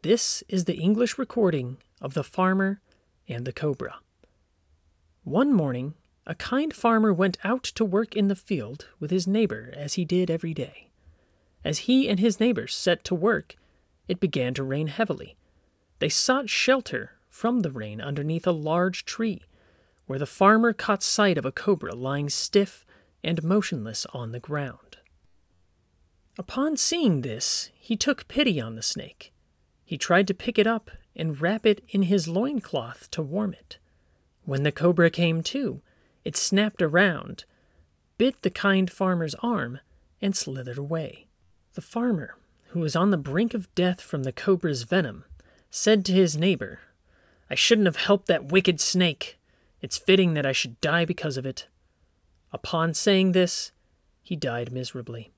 This is the English recording of the Farmer and the Cobra. One morning, a kind farmer went out to work in the field with his neighbor as he did every day. As he and his neighbor set to work, it began to rain heavily. They sought shelter from the rain underneath a large tree, where the farmer caught sight of a cobra lying stiff and motionless on the ground. Upon seeing this, he took pity on the snake. He tried to pick it up and wrap it in his loincloth to warm it. When the cobra came to, it snapped around, bit the kind farmer's arm, and slithered away. The farmer, who was on the brink of death from the cobra's venom, said to his neighbor, "I shouldn't have helped that wicked snake. It's fitting that I should die because of it." Upon saying this, he died miserably.